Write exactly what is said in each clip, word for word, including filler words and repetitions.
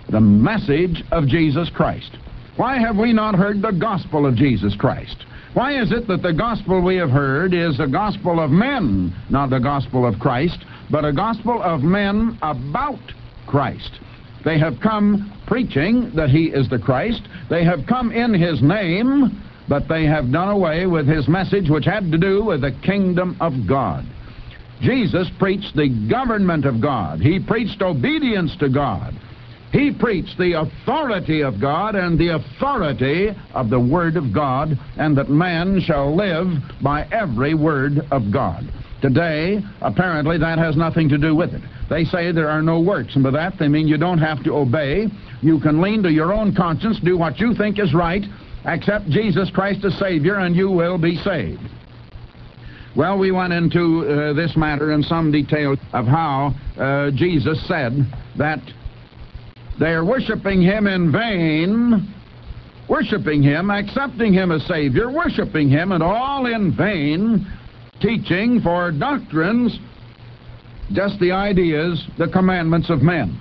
the message of Jesus Christ. Why have we not heard the gospel of Jesus Christ? Why is it that the gospel we have heard is a gospel of men, not the gospel of Christ, but a gospel of men about Christ? They have come preaching that he is the Christ. They have come in his name, but they have done away with his message, which had to do with the kingdom of God. Jesus preached the government of God. He preached obedience to God. He preached the authority of God and the authority of the Word of God, and that man shall live by every word of God. Today, apparently, that has nothing to do with it. They say there are no works, and by that they mean you don't have to obey. You can lean to your own conscience, do what you think is right, accept Jesus Christ as Savior, and you will be saved. Well, we went into uh, this matter in some detail of how uh, Jesus said that they are worshiping him in vain, worshiping him, accepting him as Savior, worshiping him, and all in vain, teaching for doctrines just the ideas, the commandments of men.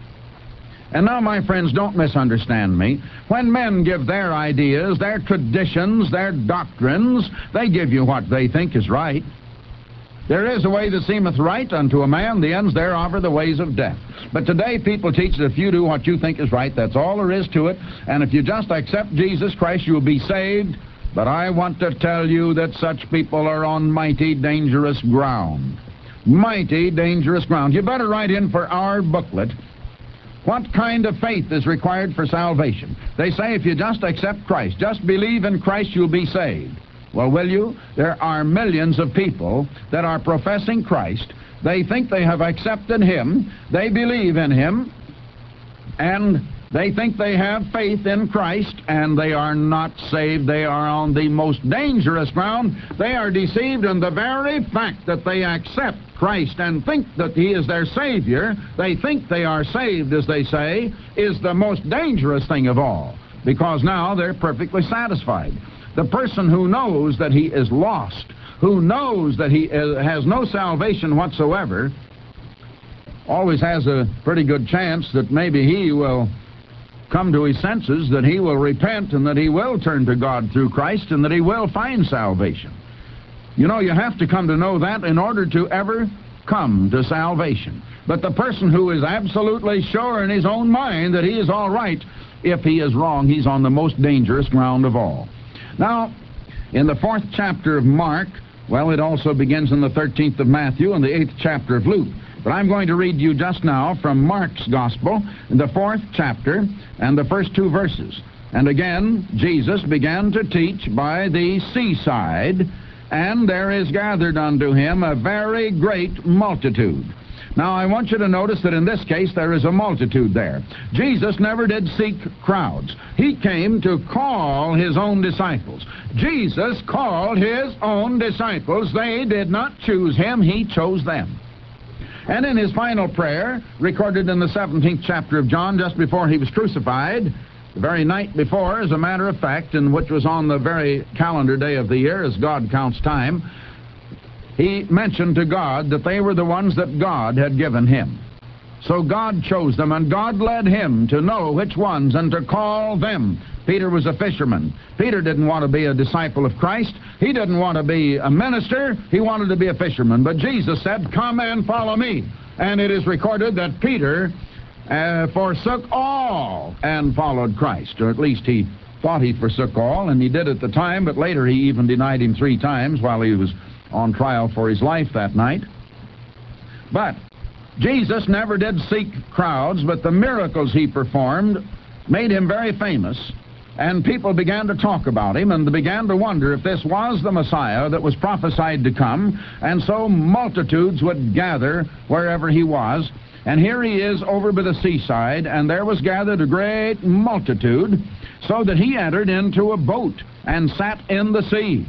And now, my friends, don't misunderstand me. When men give their ideas, their traditions, their doctrines, they give you what they think is right. There is a way that seemeth right unto a man, the ends thereof are the ways of death. But today people teach that if you do what you think is right, that's all there is to it, and if you just accept Jesus Christ, you'll be saved. But I want to tell you that such people are on mighty dangerous ground. Mighty dangerous ground. You better write in for our booklet, what kind of faith is required for salvation? They say if you just accept Christ, just believe in Christ, you'll be saved. Well, will you? There are millions of people that are professing Christ. They think they have accepted him, they believe in him, and they think they have faith in Christ, and they are not saved. They are on the most dangerous ground. They are deceived in the very fact that they accept Christ and think that he is their Savior. They think they are saved, as they say, is the most dangerous thing of all, because now they're perfectly satisfied. The person who knows that he is lost, who knows that he has no salvation whatsoever, always has a pretty good chance that maybe he will come to his senses, that he will repent, and that he will turn to God through Christ, and that he will find salvation. You know, you have to come to know that in order to ever come to salvation. But the person who is absolutely sure in his own mind that he is all right, if he is wrong, he's on the most dangerous ground of all. Now, in the fourth chapter of Mark, well, it also begins in the thirteenth of Matthew and the eighth chapter of Luke. But I'm going to read you just now from Mark's Gospel, in the fourth chapter, and the first two verses. And again, Jesus began to teach by the seaside, and there is gathered unto him a very great multitude. Now, I want you to notice that in this case there is a multitude there. Jesus never did seek crowds. He came to call his own disciples. Jesus called his own disciples. They did not choose him. He chose them. And in his final prayer, recorded in the seventeenth chapter of John, just before he was crucified, the very night before, as a matter of fact, and which was on the very calendar day of the year, as God counts time, he mentioned to God that they were the ones that God had given him. So God chose them, and God led him to know which ones and to call them. Peter was a fisherman. Peter didn't want to be a disciple of Christ. He didn't want to be a minister. He wanted to be a fisherman. But Jesus said, "Come and follow me." And it is recorded that Peter uh, forsook all and followed Christ, or at least he thought he forsook all, and he did at the time, but later he even denied him three times while he was on trial for his life that night. But Jesus never did seek crowds, but the miracles he performed made him very famous, and people began to talk about him, and they began to wonder if this was the Messiah that was prophesied to come, and so multitudes would gather wherever he was. And here he is over by the seaside, and there was gathered a great multitude, so that he entered into a boat and sat in the sea.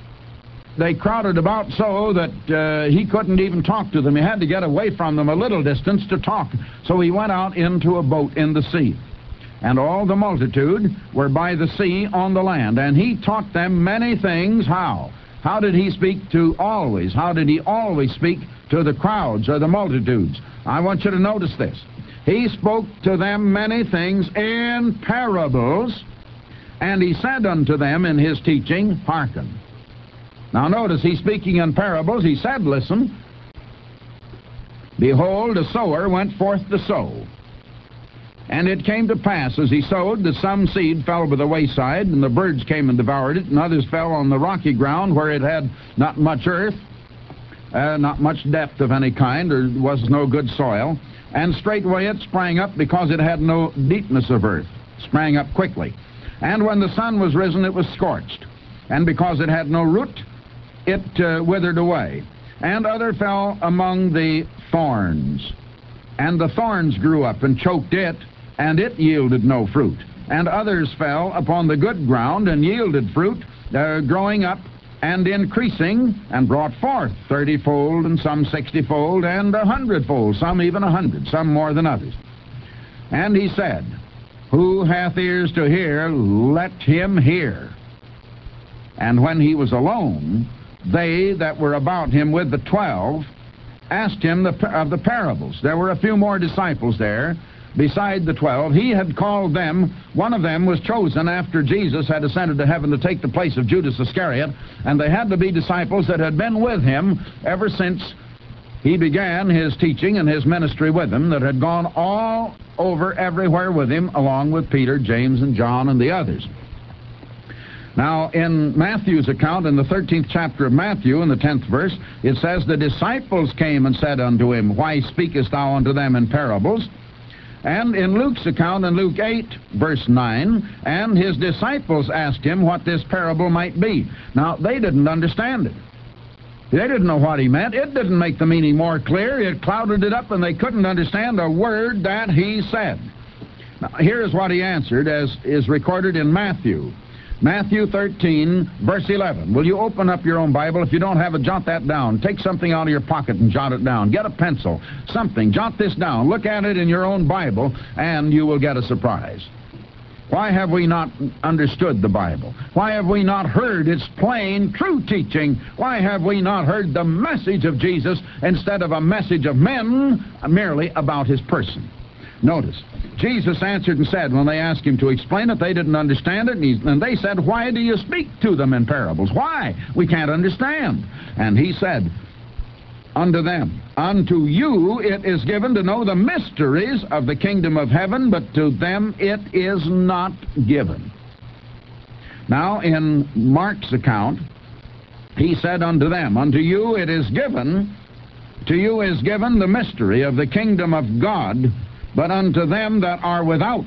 They crowded about so that uh, he couldn't even talk to them. He had to get away from them a little distance to talk. So he went out into a boat in the sea. And all the multitude were by the sea on the land. And he taught them many things. How? How did he speak to always? How did he always speak to the crowds or the multitudes? I want you to notice this. He spoke to them many things in parables, and he said unto them in his teaching, hearken. Now notice, he's speaking in parables. He said, listen, behold, a sower went forth to sow. And it came to pass, as he sowed, that some seed fell by the wayside, and the birds came and devoured it, and others fell on the rocky ground, where it had not much earth, uh, not much depth of any kind, or was no good soil. And straightway it sprang up, because it had no deepness of earth, sprang up quickly. And when the sun was risen, it was scorched. And because it had no root, it uh, withered away. And other fell among the thorns. And the thorns grew up and choked it, and it yielded no fruit. And others fell upon the good ground and yielded fruit, uh, growing up and increasing, and brought forth thirtyfold, and some sixtyfold, and a hundredfold, some even a hundred, some more than others. And he said, who hath ears to hear, let him hear. And when he was alone, they that were about him with the twelve asked him the, of the parables. There were a few more disciples there beside the twelve. He had called them. One of them was chosen after Jesus had ascended to heaven to take the place of Judas Iscariot, and they had to be disciples that had been with him ever since he began his teaching and his ministry with them, that had gone all over everywhere with him, along with Peter, James, and John, and the others. Now, in Matthew's account, in the thirteenth chapter of Matthew, in the tenth verse, it says, the disciples came and said unto him, why speakest thou unto them in parables? And in Luke's account, in Luke eight, verse nine, and his disciples asked him what this parable might be. Now, they didn't understand it. They didn't know what he meant. It didn't make the meaning more clear. It clouded it up, and they couldn't understand a word that he said. Now, here's what he answered, as is recorded in Matthew. Matthew thirteen, verse eleven. Will you open up your own Bible? If you don't have it, jot that down. Take something out of your pocket and jot it down. Get a pencil, something. Jot this down. Look at it in your own Bible, and you will get a surprise. Why have we not understood the Bible? Why have we not heard its plain, true teaching? Why have we not heard the message of Jesus instead of a message of men merely about his person? Notice, Jesus answered and said, when they asked him to explain it, they didn't understand it, and, he, and they said, why do you speak to them in parables? Why? We can't understand. And he said unto them, unto you it is given to know the mysteries of the kingdom of heaven, but to them it is not given. Now, in Mark's account, he said unto them, unto you it is given, to you is given the mystery of the kingdom of God, but unto them that are without,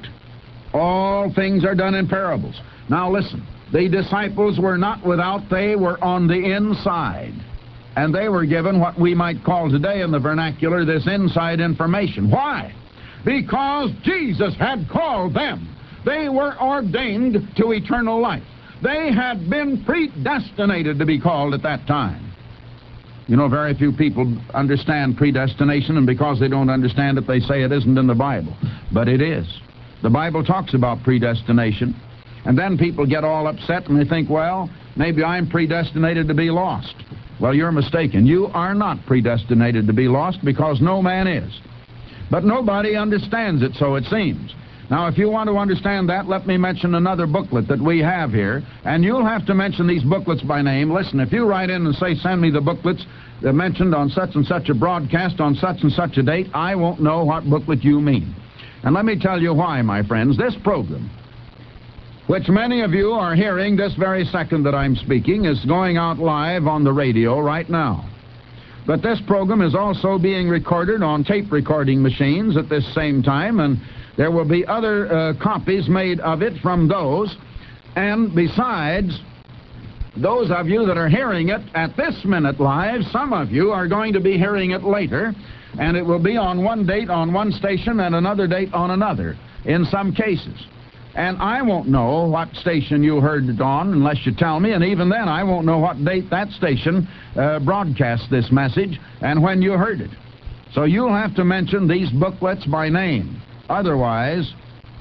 all things are done in parables. Now listen, the disciples were not without, they were on the inside. And they were given what we might call today in the vernacular this inside information. Why? Because Jesus had called them. They were ordained to eternal life. They had been predestinated to be called at that time. You know, very few people understand predestination, and because they don't understand it, they say it isn't in the Bible. But it is. The Bible talks about predestination, and then people get all upset and they think, well, maybe I'm predestinated to be lost. Well, you're mistaken. You are not predestinated to be lost, because no man is. But nobody understands it, so it seems. Now, if you want to understand that, let me mention another booklet that we have here, and you'll have to mention these booklets by name. Listen, if you write in and say, send me the booklets that mentioned on such and such a broadcast on such and such a date, I won't know what booklet you mean. And let me tell you why, my friends. This program, which many of you are hearing this very second that I'm speaking, is going out live on the radio right now. But this program is also being recorded on tape recording machines at this same time, and there will be other uh, copies made of it from those. And besides, those of you that are hearing it at this minute live, some of you are going to be hearing it later, and it will be on one date on one station and another date on another, in some cases. And I won't know what station you heard it on unless you tell me, and even then I won't know what date that station uh, broadcast this message and when you heard it. So you'll have to mention these booklets by name. Otherwise,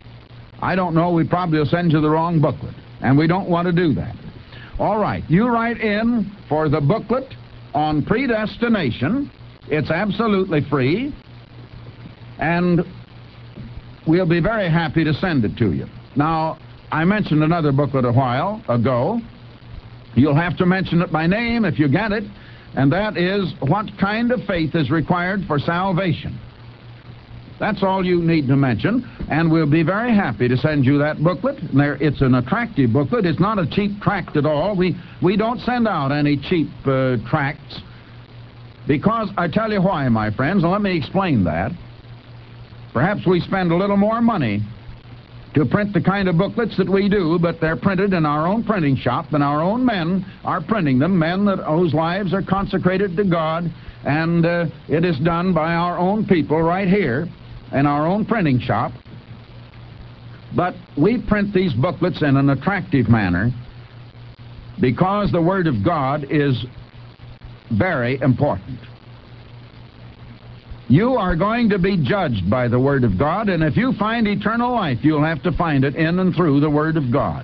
I don't know, we probably will send you the wrong booklet, and we don't want to do that. All right, you write in for the booklet on predestination. It's absolutely free, and we'll be very happy to send it to you. Now, I mentioned another booklet a while ago. You'll have to mention it by name if you get it, and that is What Kind of Faith is Required for Salvation. That's all you need to mention, and we'll be very happy to send you that booklet. There, it's an attractive booklet. It's not a cheap tract at all. We, we don't send out any cheap uh, tracts, because I tell you why, my friends, and let me explain that. Perhaps we spend a little more money to print the kind of booklets that we do, but they're printed in our own printing shop, and our own men are printing them, men that, whose lives are consecrated to God, and uh, it is done by our own people right here in our own printing shop. But we print these booklets in an attractive manner because the Word of God is very important. You are going to be judged by the Word of God, and if you find eternal life, you'll have to find it in and through the Word of God.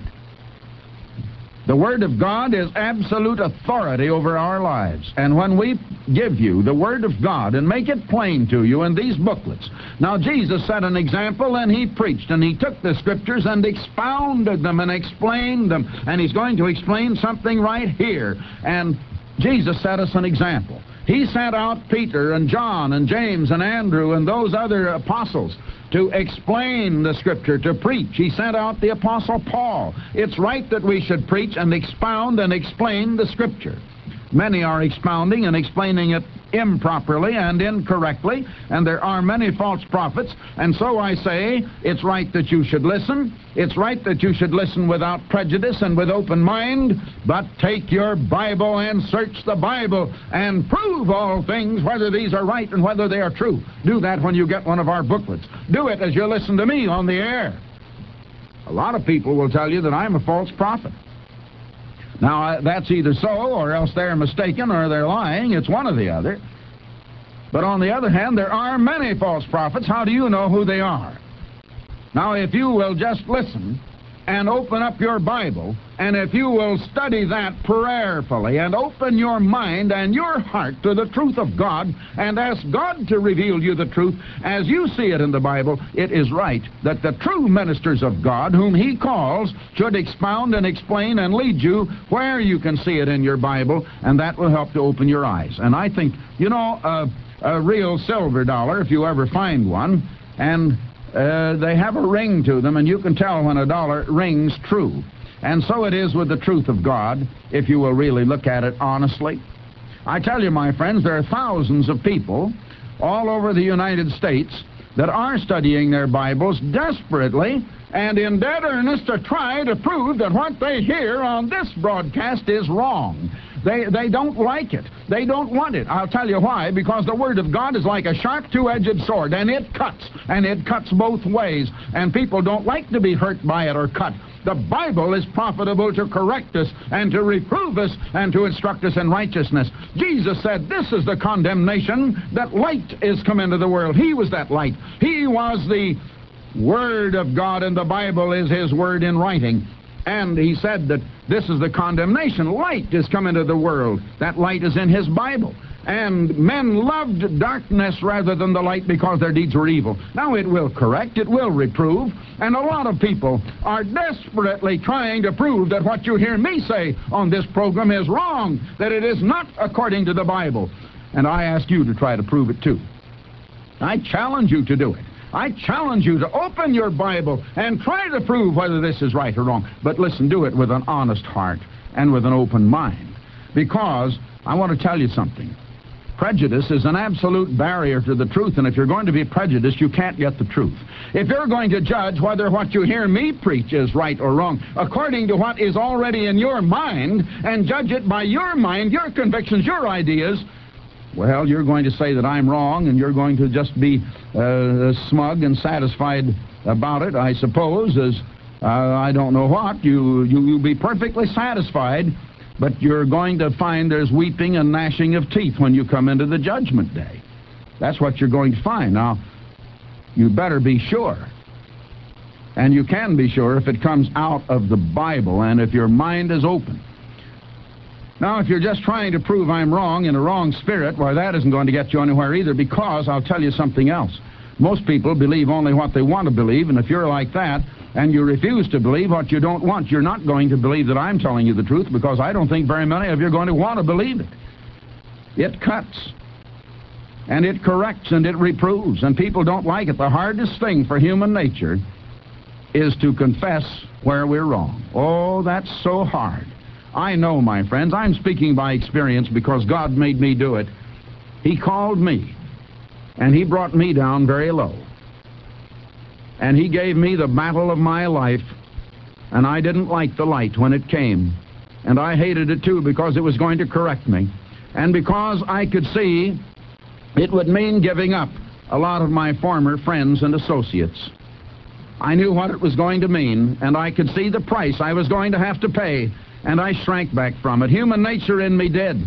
The Word of God is absolute authority over our lives, and when we give you the Word of God and make it plain to you in these booklets. Now, Jesus set an example, and he preached, and he took the Scriptures and expounded them and explained them, and he's going to explain something right here. And Jesus set us an example. He sent out Peter and John and James and Andrew and those other apostles to explain the Scripture, to preach. He sent out the Apostle Paul. It's right that we should preach and expound and explain the Scripture. Many are expounding and explaining it improperly and incorrectly, and there are many false prophets, and so I say it's right that you should listen. It's right that you should listen without prejudice and with open mind, but take your Bible and search the Bible and prove all things, whether these are right and whether they are true. Do that when you get one of our booklets. Do it as you listen to me on the air. A lot of people will tell you that I'm a false prophet. Now, uh, that's either so, or else they're mistaken, or they're lying. It's one or the other. But on the other hand, there are many false prophets. How do you know who they are? Now, if you will just listen and open up your Bible, and if you will study that prayerfully and open your mind and your heart to the truth of God and ask God to reveal you the truth as you see it in the Bible, it is right that the true ministers of God, whom He calls, should expound and explain and lead you where you can see it in your Bible, and that will help to open your eyes. And I think, you know, uh, a real silver dollar, if you ever find one, and Uh, they have a ring to them, and you can tell when a dollar rings true. And so it is with the truth of God, if you will really look at it honestly. I tell you, my friends, there are thousands of people all over the United States that are studying their Bibles desperately and in dead earnest to try to prove that what they hear on this broadcast is wrong. They, they don't like it. They don't want it. I'll tell you why. Because the Word of God is like a sharp two-edged sword, and it cuts, and it cuts both ways, and people don't like to be hurt by it or cut. The Bible is profitable to correct us and to reprove us and to instruct us in righteousness. Jesus said, this is the condemnation, that light is come into the world. He was that light. He was the Word of God, and the Bible is His Word in writing. And He said that this is the condemnation. Light is come into the world. That light is in His Bible. And men loved darkness rather than the light because their deeds were evil. Now it will correct, it will reprove, and a lot of people are desperately trying to prove that what you hear me say on this program is wrong, that it is not according to the Bible. And I ask you to try to prove it too. I challenge you to do it. I challenge you to open your Bible and try to prove whether this is right or wrong. But listen, do it with an honest heart and with an open mind. Because I want to tell you something. Prejudice is an absolute barrier to the truth, and if you're going to be prejudiced, you can't get the truth. If you're going to judge whether what you hear me preach is right or wrong, according to what is already in your mind, and judge it by your mind, your convictions, your ideas, well, you're going to say that I'm wrong, and you're going to just be uh, smug and satisfied about it, I suppose, as uh, I don't know what. You, you, you'll be perfectly satisfied, but you're going to find there's weeping and gnashing of teeth when you come into the judgment day. That's what you're going to find. Now, you better be sure. And you can be sure if it comes out of the Bible and if your mind is open. Now, if you're just trying to prove I'm wrong in a wrong spirit, why, that isn't going to get you anywhere either, because I'll tell you something else. Most people believe only what they want to believe, and if you're like that, and you refuse to believe what you don't want, you're not going to believe that I'm telling you the truth, because I don't think very many of you are going to want to believe it. It cuts, and it corrects, and it reproves, and people don't like it. The hardest thing for human nature is to confess where we're wrong. Oh, that's so hard. I know, my friends, I'm speaking by experience because God made me do it. He called me, and He brought me down very low. And He gave me the battle of my life, and I didn't like the light when it came. And I hated it too, because it was going to correct me. And because I could see it would mean giving up a lot of my former friends and associates. I knew what it was going to mean, and I could see the price I was going to have to pay, and I shrank back from it. Human nature in me did.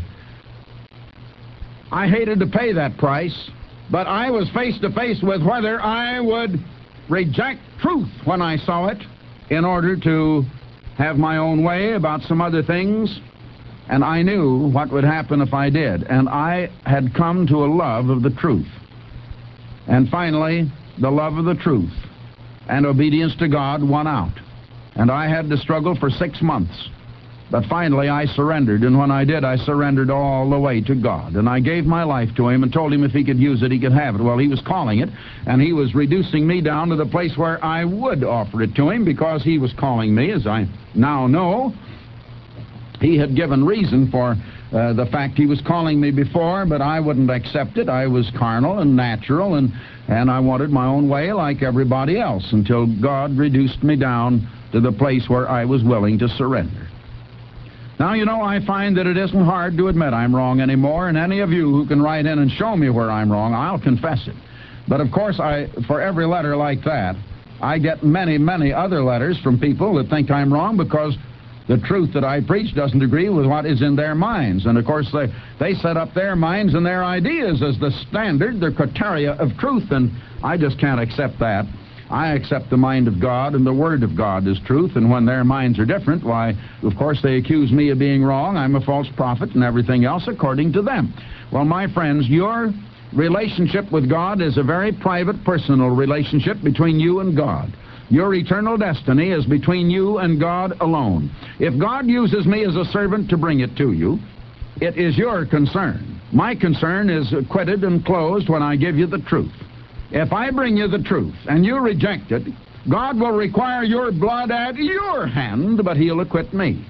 I hated to pay that price, but I was face to face with whether I would reject truth when I saw it in order to have my own way about some other things, and I knew what would happen if I did, and I had come to a love of the truth. And finally, the love of the truth and obedience to God won out, and I had to struggle for six months. But finally I surrendered, and when I did, I surrendered all the way to God. And I gave my life to Him and told Him if He could use it, He could have it. Well, He was calling it, and He was reducing me down to the place where I would offer it to Him, because He was calling me, as I now know. He had given reason for uh, the fact He was calling me before, but I wouldn't accept it. I was carnal and natural, and, and I wanted my own way like everybody else, until God reduced me down to the place where I was willing to surrender. Now, you know, I find that it isn't hard to admit I'm wrong anymore, and any of you who can write in and show me where I'm wrong, I'll confess it. But, of course, I, for every letter like that, I get many, many other letters from people that think I'm wrong because the truth that I preach doesn't agree with what is in their minds. And, of course, they, they set up their minds and their ideas as the standard, the criteria of truth, and I just can't accept that. I accept the mind of God, and the Word of God is truth, and when their minds are different, why, of course, they accuse me of being wrong. I'm a false prophet and everything else according to them. Well, my friends, your relationship with God is a very private, personal relationship between you and God. Your eternal destiny is between you and God alone. If God uses me as a servant to bring it to you, it is your concern. My concern is quitted and closed when I give you the truth. If I bring you the truth and you reject it, God will require your blood at your hand, but He'll acquit me.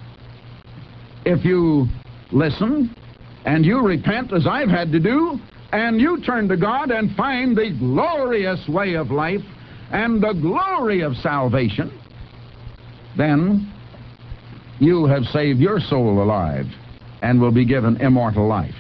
If you listen and you repent, as I've had to do, and you turn to God and find the glorious way of life and the glory of salvation, then you have saved your soul alive and will be given immortal life.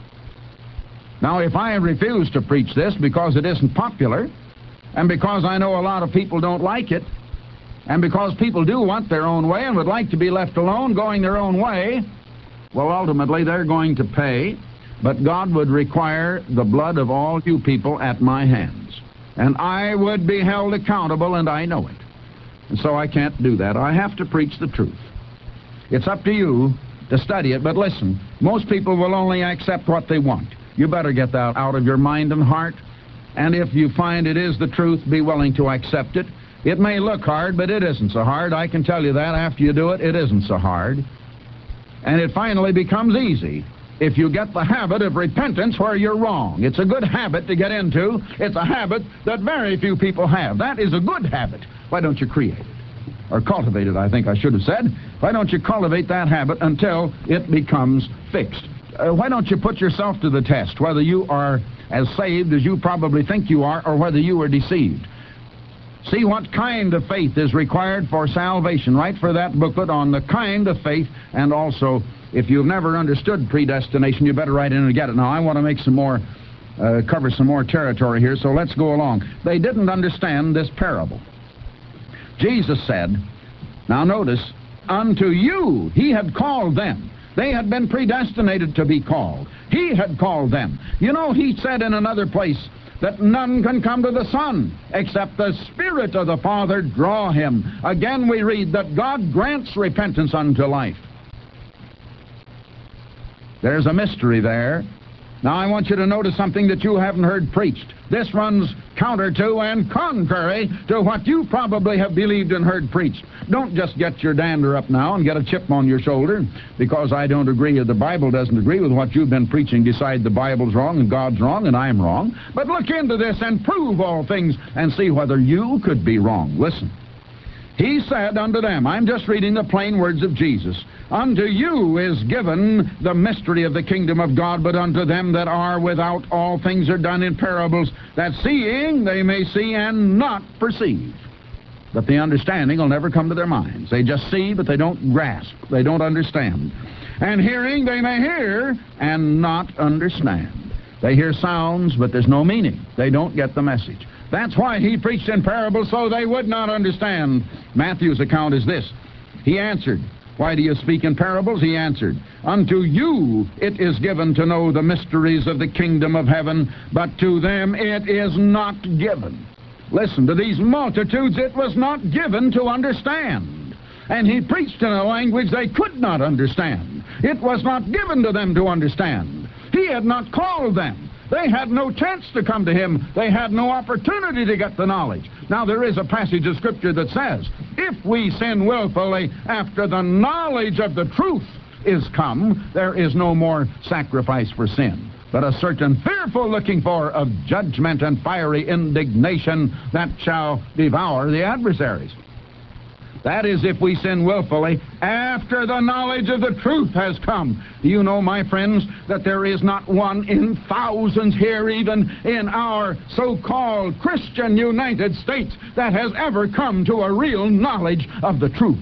Now, if I refuse to preach this because it isn't popular, and because I know a lot of people don't like it, and because people do want their own way and would like to be left alone going their own way, well, ultimately they're going to pay, but God would require the blood of all you people at my hands. And I would be held accountable, and I know it. And so I can't do that. I have to preach the truth. It's up to you to study it, but listen, most people will only accept what they want. You better get that out of your mind and heart. And if you find it is the truth, be willing to accept it. It may look hard, but it isn't so hard. I can tell you that after you do it, it isn't so hard. And it finally becomes easy if you get the habit of repentance where you're wrong. It's a good habit to get into. It's a habit that very few people have. That is a good habit. Why don't you create it? Or cultivate it, I think I should have said. Why don't you cultivate that habit until it becomes fixed? Uh, why don't you put yourself to the test, whether you are as saved as you probably think you are, or whether you are deceived. See what kind of faith is required for salvation. Write for that booklet on the kind of faith, and also, if you've never understood predestination, you better write in and get it. Now, I want to make some more, uh, cover some more territory here, so let's go along. They didn't understand this parable. Jesus said, now notice, unto you He had called them. They had been predestinated to be called. He had called them. You know, He said in another place that none can come to the Son except the Spirit of the Father draw him. Again we read that God grants repentance unto life. There's a mystery there. Now, I want you to notice something that you haven't heard preached. This runs counter to and contrary to what you probably have believed and heard preached. Don't just get your dander up now and get a chip on your shoulder because I don't agree or the Bible doesn't agree with what you've been preaching. Decide the Bible's wrong and God's wrong and I'm wrong. But look into this and prove all things and see whether you could be wrong. Listen. He said unto them, I'm just reading the plain words of Jesus, unto you is given the mystery of the kingdom of God, but unto them that are without all things are done in parables, that seeing they may see and not perceive. But the understanding will never come to their minds. They just see, but they don't grasp. They don't understand. And hearing they may hear and not understand. They hear sounds, but there's no meaning. They don't get the message. That's why he preached in parables, so they would not understand. Matthew's account is this. He answered, why do you speak in parables? He answered, unto you it is given to know the mysteries of the kingdom of heaven, but to them it is not given. Listen, to these multitudes it was not given to understand. And he preached in a language they could not understand. It was not given to them to understand. He had not called them. They had no chance to come to him. They had no opportunity to get the knowledge. Now, there is a passage of Scripture that says, if we sin willfully after the knowledge of the truth is come, there is no more sacrifice for sin, but a certain fearful looking for of judgment and fiery indignation that shall devour the adversaries. That is, if we sin willfully after the knowledge of the truth has come. Do you know, my friends, that there is not one in thousands here, even in our so-called Christian United States, that has ever come to a real knowledge of the truth?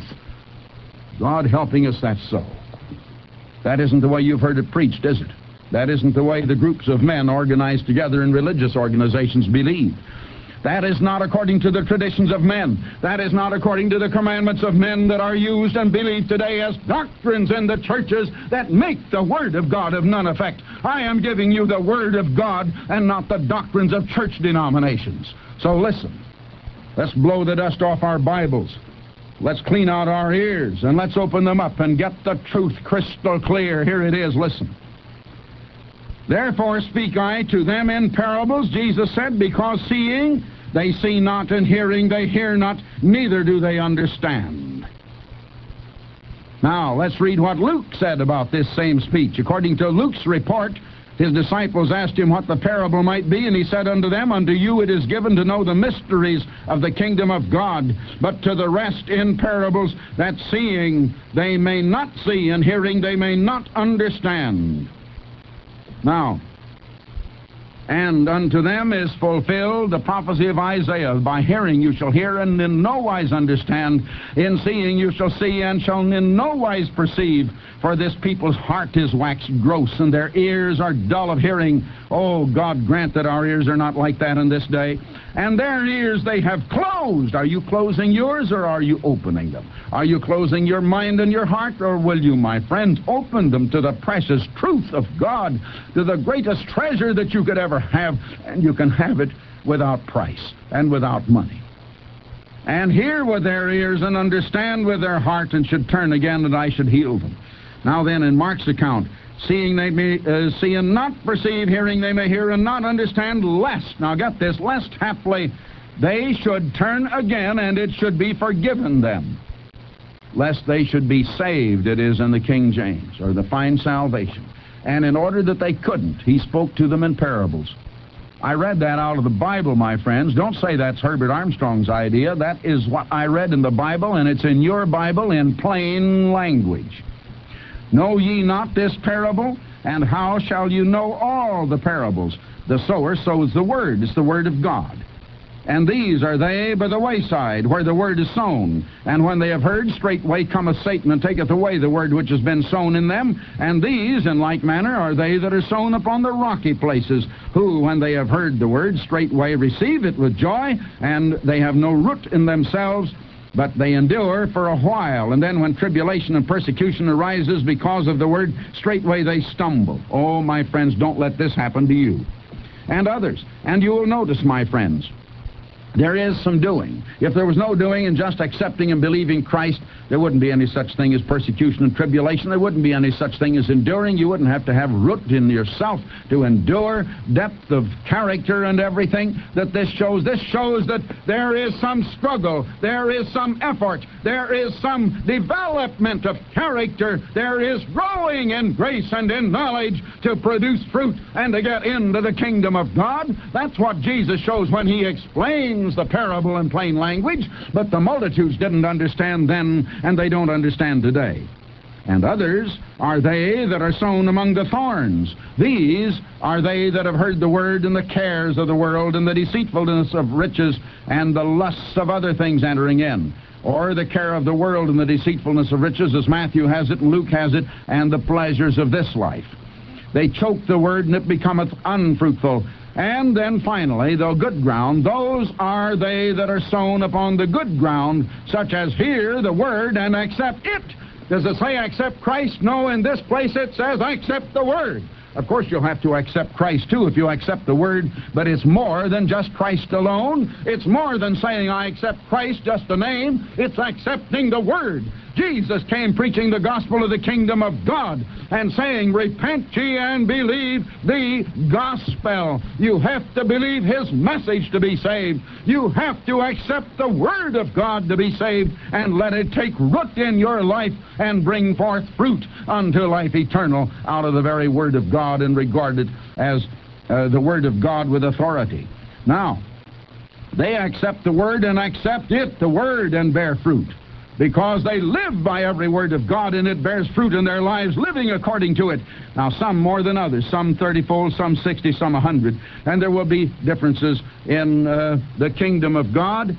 God helping us, that's so. That isn't the way you've heard it preached, is it? That isn't the way the groups of men organized together in religious organizations believe. That is not according to the traditions of men. That is not according to the commandments of men that are used and believed today as doctrines in the churches that make the Word of God of none effect. I am giving you the Word of God and not the doctrines of church denominations. So listen, let's blow the dust off our Bibles. Let's clean out our ears and let's open them up and get the truth crystal clear. Here it is, listen. Therefore speak I to them in parables, Jesus said, because seeing they see not, and hearing they hear not, neither do they understand. Now, let's read what Luke said about this same speech. According to Luke's report, his disciples asked him what the parable might be, and he said unto them, unto you it is given to know the mysteries of the kingdom of God, but to the rest in parables, that seeing they may not see, and hearing they may not understand. Now, and unto them is fulfilled the prophecy of Isaiah, by hearing you shall hear and in no wise understand, in seeing you shall see and shall in no wise perceive, for this people's heart is waxed gross, and their ears are dull of hearing. Oh, God grant that our ears are not like that in this day. And their ears they have closed. Are you closing yours, or are you opening them? Are you closing your mind and your heart, or will you, my friends, open them to the precious truth of God, to the greatest treasure that you could ever have, and you can have it without price and without money. And hear with their ears and understand with their heart, and should turn again, and I should heal them. Now then, in Mark's account, seeing they may uh, see and not perceive, hearing they may hear and not understand, lest, now get this, lest haply they should turn again, and it should be forgiven them. Lest they should be saved, it is in the King James, or the fine salvation. And in order that they couldn't, he spoke to them in parables. I read that out of the Bible, my friends. Don't say that's Herbert Armstrong's idea. That is what I read in the Bible, and it's in your Bible in plain language. Know ye not this parable? And how shall you know all the parables? The sower sows the word. It's the word of God. And these are they by the wayside, where the word is sown. And when they have heard, straightway cometh Satan, and taketh away the word which has been sown in them. And these, in like manner, are they that are sown upon the rocky places, who, when they have heard the word, straightway receive it with joy, and they have no root in themselves, but they endure for a while. And then when tribulation and persecution arises because of the word, straightway they stumble. Oh, my friends, don't let this happen to you and others. And you will notice, my friends, There is some doing. If there was no doing and just accepting and believing Christ, there wouldn't be any such thing as persecution and tribulation. There wouldn't be any such thing as enduring. You wouldn't have to have root in yourself to endure, depth of character and everything that this shows. This shows that there is some struggle, there is some effort, there is some development of character, there is growing in grace and in knowledge to produce fruit and to get into the kingdom of God. That's what Jesus shows when he explains the parable in plain language, but the multitudes didn't understand then, and they don't understand today. And others are they that are sown among the thorns. These are they that have heard the word, and the cares of the world, and the deceitfulness of riches, and the lusts of other things entering in. Or the care of the world and the deceitfulness of riches, as Matthew has it and Luke has it, and the pleasures of this life. They choke the word, and it becometh unfruitful. And then finally, the good ground, those are they that are sown upon the good ground, such as hear the word and accept it. Does it say accept Christ? No, in this place it says accept the word. Of course, you'll have to accept Christ, too, if you accept the word, but it's more than just Christ alone. It's more than saying, I accept Christ, just a name. It's accepting the word. Jesus came preaching the gospel of the kingdom of God and saying, repent ye and believe the gospel. You have to believe his message to be saved. You have to accept the word of God to be saved and let it take root in your life and bring forth fruit unto life eternal out of the very word of God, and regard it as uh, the word of God with authority. Now, they accept the word and accept it, the word, and bear fruit, because they live by every word of God, and it bears fruit in their lives, living according to it. Now, some more than others, some thirty-fold, some sixty, some a hundred. And there will be differences in uh, the kingdom of God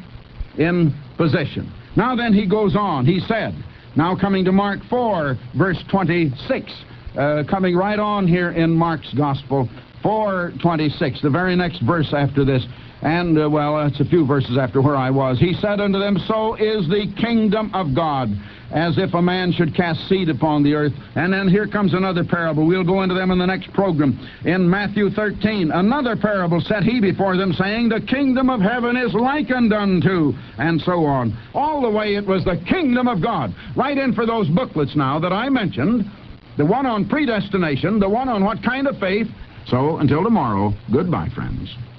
in position. Now then, he goes on. He said, now coming to Mark four, verse twenty-six, uh, coming right on here in Mark's Gospel, four twenty-six, the very next verse after this. And, uh, well, it's a few verses after where I was. He said unto them, so is the kingdom of God, as if a man should cast seed upon the earth. And then here comes another parable. We'll go into them in the next program. In Matthew thirteen, another parable set he before them, saying, the kingdom of heaven is likened unto, and so on. All the way it was the kingdom of God. Right in for those booklets now that I mentioned, the one on predestination, the one on what kind of faith. So, until tomorrow, goodbye, friends.